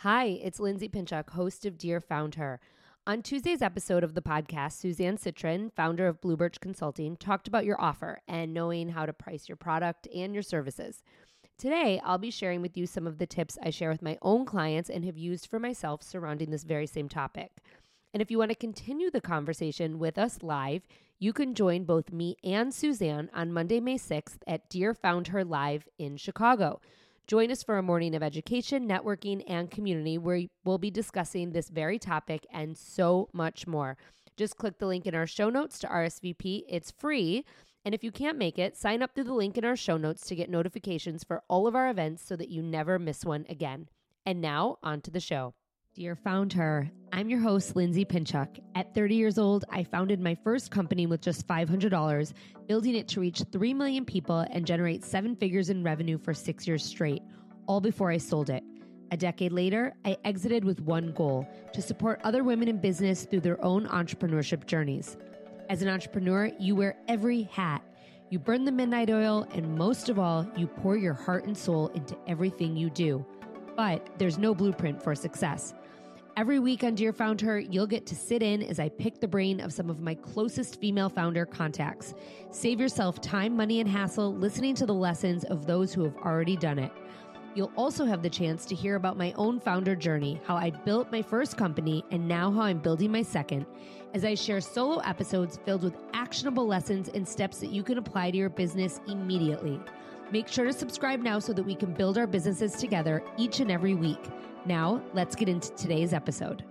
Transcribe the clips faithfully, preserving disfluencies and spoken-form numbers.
Hi, it's Lindsay Pinchuk, host of Dear Found Her. On Tuesday's episode of the podcast, Suzanne Citrin, founder of Blue Birch Consulting, talked about your offer and knowing how to price your product and your services. Today, I'll be sharing with you some of the tips I share with my own clients and have used for myself surrounding this very same topic. And if you want to continue the conversation with us live, you can join both me and Suzanne on Monday, May sixth at Dear Found Her Live in Chicago. Join us for a morning of education, networking, and community where we'll be discussing this very topic and so much more. Just click the link in our show notes to R S V P. It's free. And if you can't make it, sign up through the link in our show notes to get notifications for all of our events so that you never miss one again. And now, on to the show. Dear Found Her, I'm your host, Lindsay Pinchuk. At thirty years old, I founded my first company with just five hundred dollars, building it to reach three million people and generate seven figures in revenue for six years straight, all before I sold it. A decade later, I exited with one goal, to support other women in business through their own entrepreneurship journeys. As an entrepreneur, you wear every hat. You burn the midnight oil, and most of all, you pour your heart and soul into everything you do. But there's no blueprint for success. Every week on Dear Found Her, you'll get to sit in as I pick the brain of some of my closest female founder contacts. Save yourself time, money, and hassle listening to the lessons of those who have already done it. You'll also have the chance to hear about my own founder journey, how I built my first company, and now how I'm building my second, as I share solo episodes filled with actionable lessons and steps that you can apply to your business immediately. Make sure to subscribe now so that we can build our businesses together each and every week. Now, let's get into today's episode.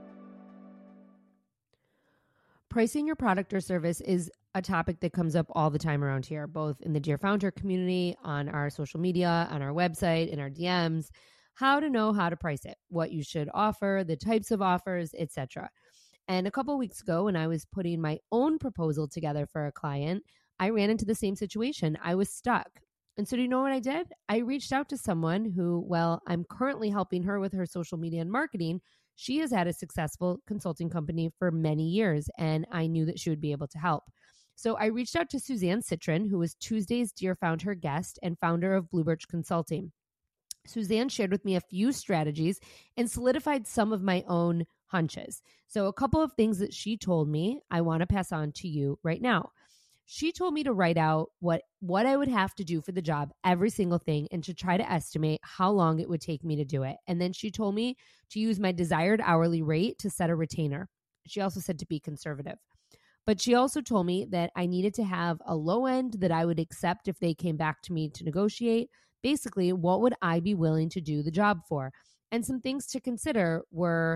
Pricing your product or service is a topic that comes up all the time around here, both in the Dear Founder community, on our social media, on our website, in our D Ms. How to know how to price it, what you should offer, the types of offers, et cetera. And a couple of weeks ago, when I was putting my own proposal together for a client, I ran into the same situation. I was stuck. And so do you know what I did? I reached out to someone who, well, I'm currently helping her with her social media and marketing. She has had a successful consulting company for many years, and I knew that she would be able to help. So I reached out to Suzanne Citrin, who was Tuesday's Dear Found Her guest and founder of Blue Birch Consulting. Suzanne shared with me a few strategies and solidified some of my own hunches. So a couple of things that she told me I want to pass on to you right now. She told me to write out what, what I would have to do for the job, every single thing, and to try to estimate how long it would take me to do it. And then she told me to use my desired hourly rate to set a retainer. She also said to be conservative. But she also told me that I needed to have a low end that I would accept if they came back to me to negotiate. Basically, what would I be willing to do the job for? And some things to consider were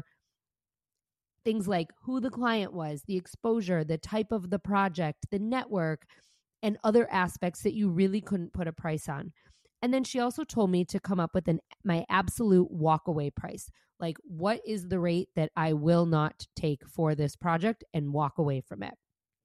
things like who the client was, the exposure, the type of the project, the network, and other aspects that you really couldn't put a price on. And then she also told me to come up with an my absolute walkaway price. Like, what is the rate that I will not take for this project and walk away from it?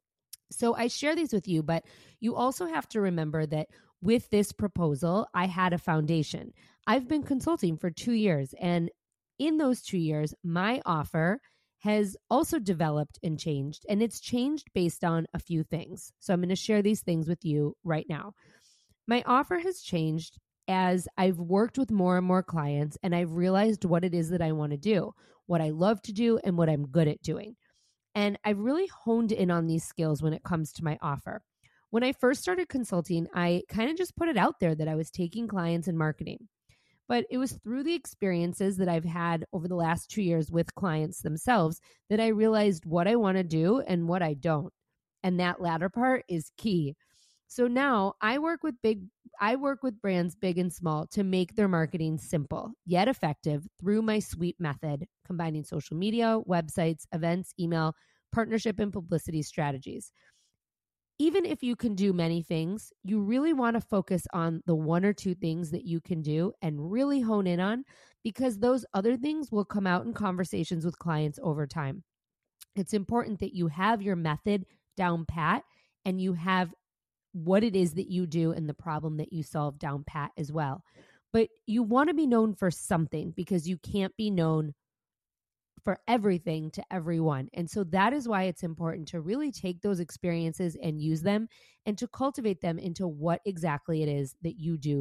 So I share these with you, but you also have to remember that with this proposal, I had a foundation. I've been consulting for two years, and in those two years, my offer has also developed and changed, and it's changed based on a few things. So I'm going to share these things with you right now. My offer has changed as I've worked with more and more clients, and I've realized what it is that I want to do, what I love to do, and what I'm good at doing. And I've really honed in on these skills when it comes to my offer. When I first started consulting, I kind of just put it out there that I was taking clients and marketing. But it was through the experiences that I've had over the last two years with clients themselves that I realized what I want to do and what I don't. And that latter part is key. So now I work with big, I work with brands big and small to make their marketing simple yet effective through my SWEEP method, combining social media, websites, events, email, partnership, and publicity strategies. Even if you can do many things, you really want to focus on the one or two things that you can do and really hone in on, because those other things will come out in conversations with clients over time. It's important that you have your method down pat and you have what it is that you do and the problem that you solve down pat as well. But you want to be known for something, because you can't be known for everything to everyone. And so that is why it's important to really take those experiences and use them and to cultivate them into what exactly it is that you do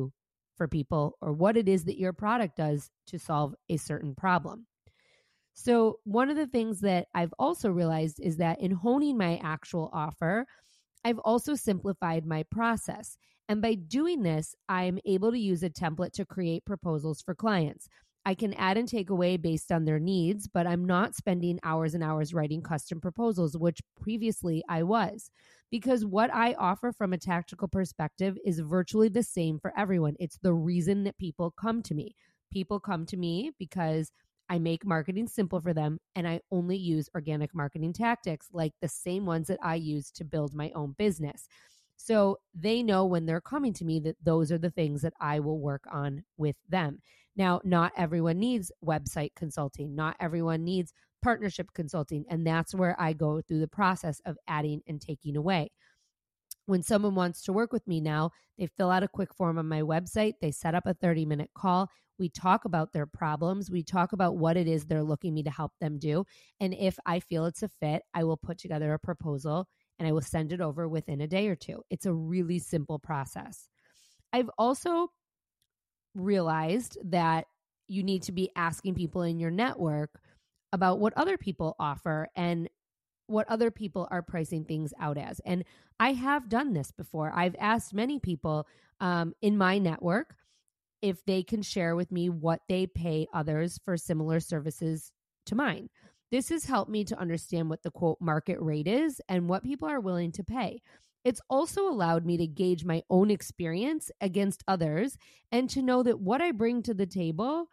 for people or what it is that your product does to solve a certain problem. So one of the things that I've also realized is that in honing my actual offer, I've also simplified my process. And by doing this, I'm able to use a template to create proposals for clients. I can add and take away based on their needs, but I'm not spending hours and hours writing custom proposals, which previously I was. Because what I offer from a tactical perspective is virtually the same for everyone. It's the reason that people come to me. People come to me because I make marketing simple for them, and I only use organic marketing tactics like the same ones that I use to build my own business. So they know when they're coming to me that those are the things that I will work on with them. Now, not everyone needs website consulting. Not everyone needs partnership consulting. And that's where I go through the process of adding and taking away. When someone wants to work with me now, they fill out a quick form on my website. They set up a thirty minute call. We talk about their problems. We talk about what it is they're looking me to help them do. And if I feel it's a fit, I will put together a proposal and I will send it over within a day or two. It's a really simple process. I've also realized that you need to be asking people in your network about what other people offer and what other people are pricing things out as. And I have done this before. I've asked many people um, in my network if they can share with me what they pay others for similar services to mine. This has helped me to understand what the quote market rate is and what people are willing to pay. It's also allowed me to gauge my own experience against others and to know that what I bring to the table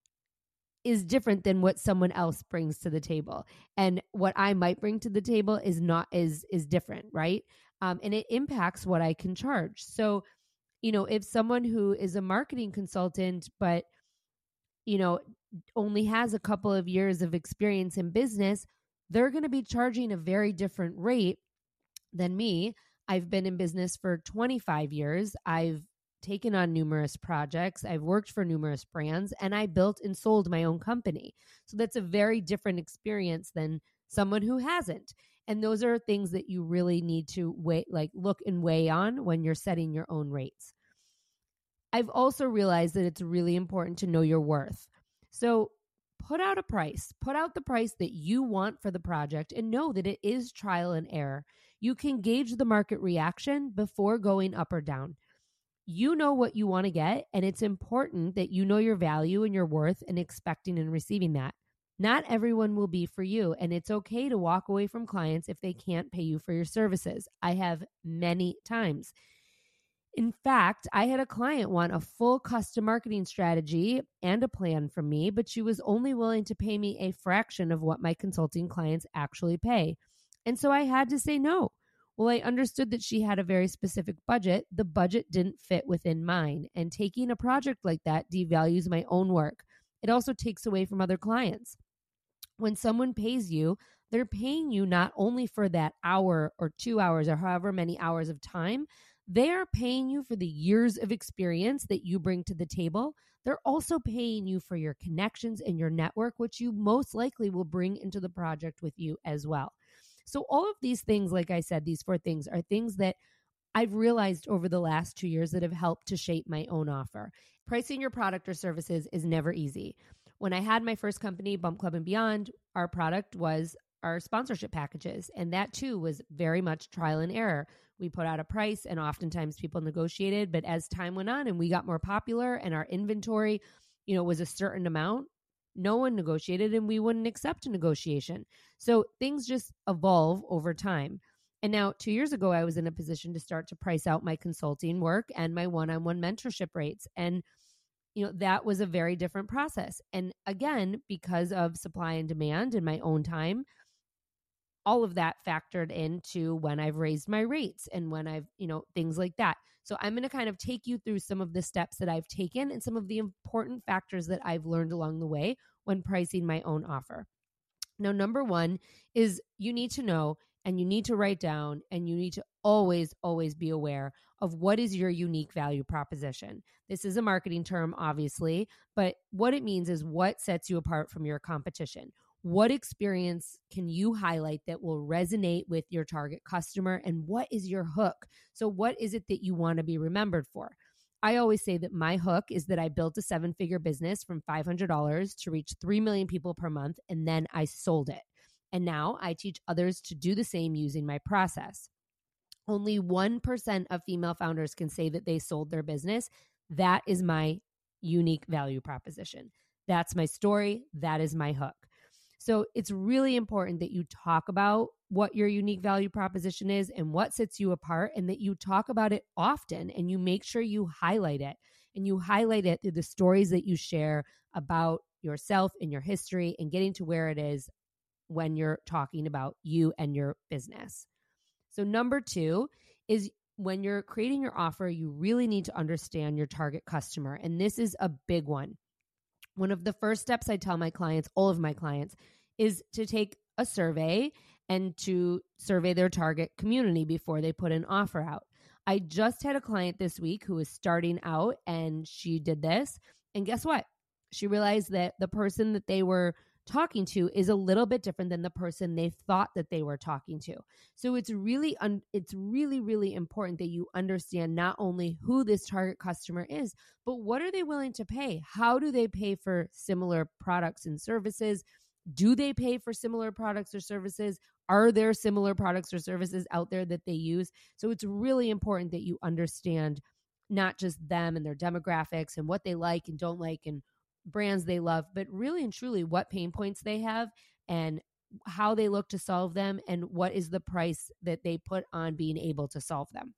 is different than what someone else brings to the table. And what I might bring to the table is not is is different, right? Um, and it impacts what I can charge. So, you know, if someone who is a marketing consultant, but, you know, only has a couple of years of experience in business, they're going to be charging a very different rate than me. I've been in business for twenty-five years. I've taken on numerous projects. I've worked for numerous brands, and I built and sold my own company. So that's a very different experience than someone who hasn't. And those are things that you really need to weigh, like look and weigh on when you're setting your own rates. I've also realized that it's really important to know your worth. So put out a price, put out the price that you want for the project and know that it is trial and error. You can gauge the market reaction before going up or down. You know what you want to get, and it's important that you know your value and your worth and expecting and receiving that. Not everyone will be for you, and it's okay to walk away from clients if they can't pay you for your services. I have many times. In fact, I had a client want a full custom marketing strategy and a plan from me, but she was only willing to pay me a fraction of what my consulting clients actually pay. And so I had to say no. Well, I understood that she had a very specific budget. The budget didn't fit within mine. And taking a project like that devalues my own work. It also takes away from other clients. When someone pays you, they're paying you not only for that hour or two hours or however many hours of time, they are paying you for the years of experience that you bring to the table. They're also paying you for your connections and your network, which you most likely will bring into the project with you as well. So all of these things, like I said, these four things are things that I've realized over the last two years that have helped to shape my own offer. Pricing your product or services is never easy. When I had my first company, Bump Club and Beyond, our product was our sponsorship packages. And that too was very much trial and error. We put out a price and oftentimes people negotiated, but as time went on and we got more popular and our inventory, you know, was a certain amount, no one negotiated and we wouldn't accept a negotiation. So things just evolve over time. And now two years ago, I was in a position to start to price out my consulting work and my one-on-one mentorship rates. And, you know, that was a very different process. And again, because of supply and demand in my own time, all of that factored into when I've raised my rates and when I've, you know, things like that. So I'm going to kind of take you through some of the steps that I've taken and some of the important factors that I've learned along the way when pricing my own offer. Now, number one is you need to know and you need to write down and you need to always, always be aware of what is your unique value proposition. This is a marketing term, obviously, but what it means is what sets you apart from your competition. What experience can you highlight that will resonate with your target customer? And what is your hook? So what is it that you want to be remembered for? I always say that my hook is that I built a seven-figure business from five hundred dollars to reach three million people per month, and then I sold it. And now I teach others to do the same using my process. Only one percent of female founders can say that they sold their business. That is my unique value proposition. That's my story. That is my hook. So it's really important that you talk about what your unique value proposition is and what sets you apart, and that you talk about it often and you make sure you highlight it. And you highlight it through the stories that you share about yourself and your history and getting to where it is when you're talking about you and your business. So number two is when you're creating your offer, you really need to understand your target customer. And this is a big one. One of the first steps I tell my clients, all of my clients, is to take a survey and to survey their target community before they put an offer out. I just had a client this week who was starting out, and she did this. And guess what? She realized that the person that they were talking to is a little bit different than the person they thought that they were talking to. So it's really, un- it's really, really important that you understand not only who this target customer is, but what are they willing to pay? How do they pay for similar products and services? Do they pay for similar products or services? Are there similar products or services out there that they use? So it's really important that you understand not just them and their demographics and what they like and don't like and brands they love, but really and truly what pain points they have and how they look to solve them and what is the price that they put on being able to solve them.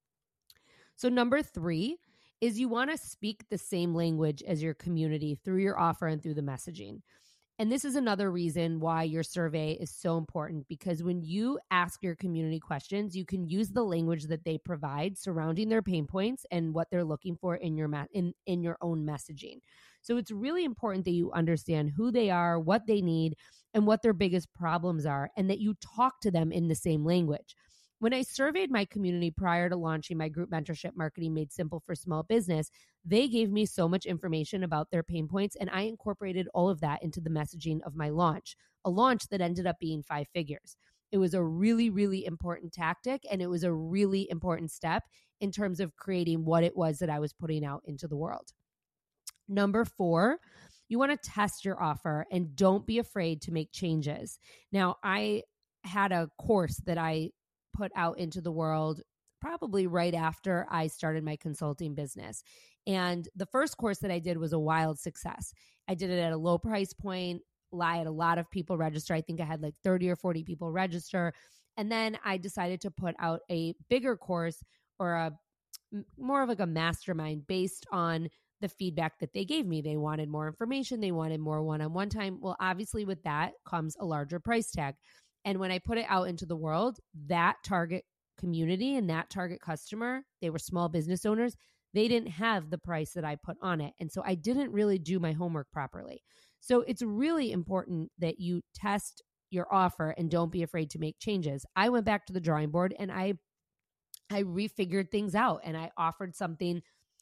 So number three is you want to speak the same language as your community through your offer and through the messaging. And this is another reason why your survey is so important, because when you ask your community questions, you can use the language that they provide surrounding their pain points and what they're looking for in your ma- in, in your own messaging. So it's really important that you understand who they are, what they need, and what their biggest problems are, and that you talk to them in the same language. When I surveyed my community prior to launching my group mentorship, Marketing Made Simple for Small Business, they gave me so much information about their pain points, and I incorporated all of that into the messaging of my launch, a launch that ended up being five figures. It was a really, really important tactic, and it was a really important step in terms of creating what it was that I was putting out into the world. Number four, you want to test your offer and don't be afraid to make changes. Now, I had a course that I put out into the world probably right after I started my consulting business. And the first course that I did was a wild success. I did it at a low price point. I had a lot of people register. I think I had like thirty or forty people register. And then I decided to put out a bigger course or a more of like a mastermind based on the feedback that they gave me. They wanted more information. They wanted more one-on-one time. Well, obviously with that comes a larger price tag. And when I put it out into the world, that target community and that target customer, they were small business owners. They didn't have the price that I put on it. And so I didn't really do my homework properly. So it's really important that you test your offer and don't be afraid to make changes. I went back to the drawing board and I I refigured things out, and I offered something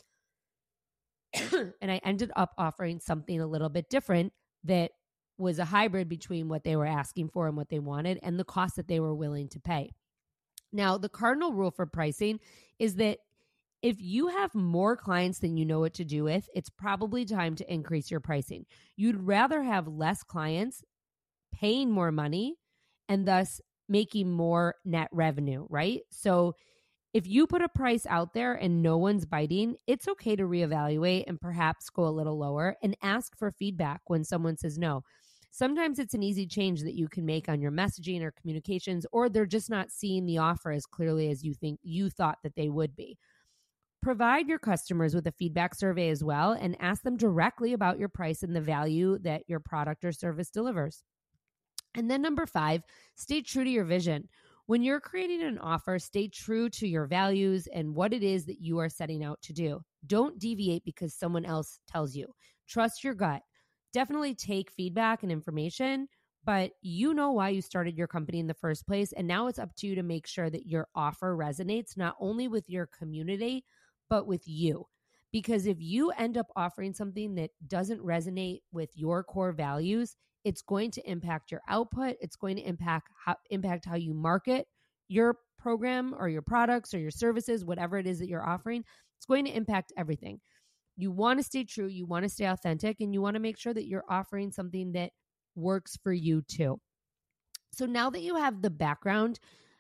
and I ended up offering something a little bit different that was a hybrid between what they were asking for and what they wanted and the cost that they were willing to pay. Now, the cardinal rule for pricing is that if you have more clients than you know what to do with, it's probably time to increase your pricing. You'd rather have less clients paying more money and thus making more net revenue, right? So if you put a price out there and no one's biting, it's okay to reevaluate and perhaps go a little lower and ask for feedback when someone says no. Sometimes it's an easy change that you can make on your messaging or communications, or they're just not seeing the offer as clearly as you think you thought that they would be. Provide your customers with a feedback survey as well and ask them directly about your price and the value that your product or service delivers. And then number five, stay true to your vision. When you're creating an offer, stay true to your values and what it is that you are setting out to do. Don't deviate because someone else tells you. Trust your gut. Definitely take feedback and information, but you know why you started your company in the first place. And now it's up to you to make sure that your offer resonates not only with your community, but with you. Because if you end up offering something that doesn't resonate with your core values, it's going to impact your output. It's going to impact how, impact how you market your program or your products or your services, whatever it is that you're offering. It's going to impact everything. You want to stay true, you want to stay authentic, and you want to make sure that you're offering something that works for you too. So now that you have the background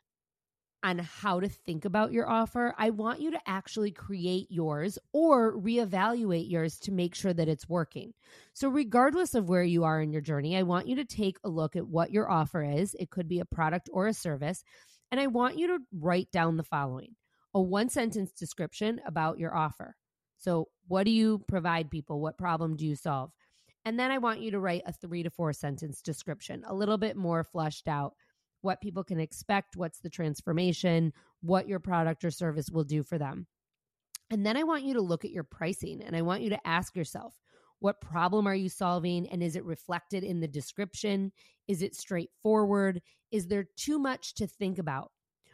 on how to think about your offer, I want you to actually create yours or reevaluate yours to make sure that it's working. So regardless of where you are in your journey, I want you to take a look at what your offer is. It could be a product or a service. And I want you to write down the following: a one-sentence description about your offer. So what do you provide people? What problem do you solve? And then I want you to write a three to four sentence description, a little bit more fleshed out. What people can expect, what's the transformation, what your product or service will do for them. And then I want you to look at your pricing, and I want you to ask yourself, what problem are you solving, and is it reflected in the description? Is it straightforward? Is there too much to think about?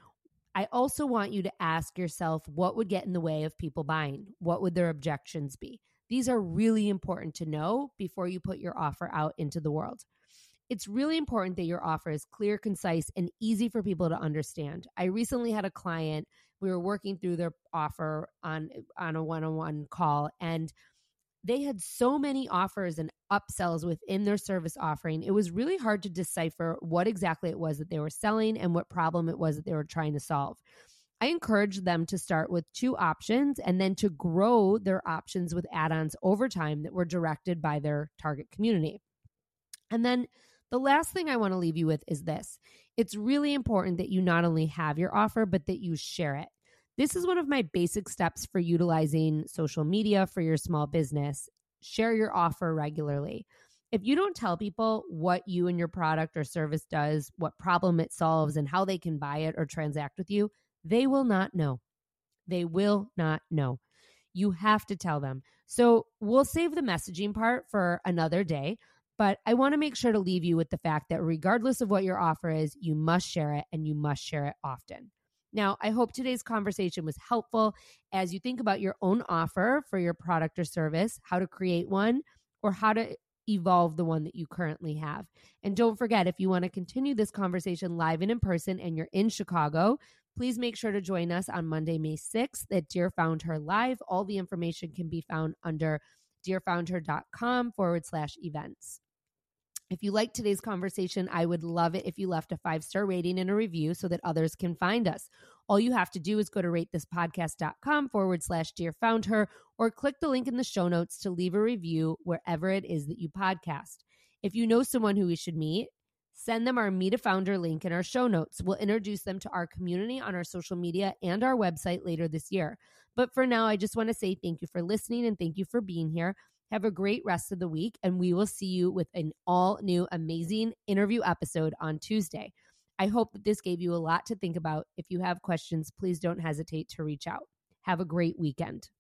I also want you to ask yourself, what would get in the way of people buying? What would their objections be? These are really important to know before you put your offer out into the world. It's really important that your offer is clear, concise, and easy for people to understand. I recently had a client, we were working through their offer on, on a one-on-one call, and they had so many offers and upsells within their service offering. It was really hard to decipher what exactly it was that they were selling and what problem it was that they were trying to solve. I encouraged them to start with two options and then to grow their options with add-ons over time that were directed by their target community. And then the last thing I want to leave you with is this. It's really important that you not only have your offer, but that you share it. This is one of my basic steps for utilizing social media for your small business. Share your offer regularly. If you don't tell people what you and your product or service does, what problem it solves, and how they can buy it or transact with you, they will not know. They will not know. You have to tell them. So we'll save the messaging part for another day. But I want to make sure to leave you with the fact that regardless of what your offer is, you must share it, and you must share it often. Now, I hope today's conversation was helpful as you think about your own offer for your product or service, how to create one, or how to evolve the one that you currently have. And don't forget, if you want to continue this conversation live and in person and you're in Chicago, please make sure to join us on Monday, May sixth at Dear Found Her Live. All the information can be found under dearfoundher.com forward slash events. If you liked today's conversation, I would love it if you left a five-star rating and a review so that others can find us. All you have to do is go to ratethispodcast.com forward slash Dear Found Her, or click the link in the show notes to leave a review wherever it is that you podcast. If you know someone who we should meet, send them our Meet a Founder link in our show notes. We'll introduce them to our community on our social media and our website later this year. But for now, I just want to say thank you for listening and thank you for being here. Have a great rest of the week, and we will see you with an all-new, amazing interview episode on Tuesday. I hope that this gave you a lot to think about. If you have questions, please don't hesitate to reach out. Have a great weekend.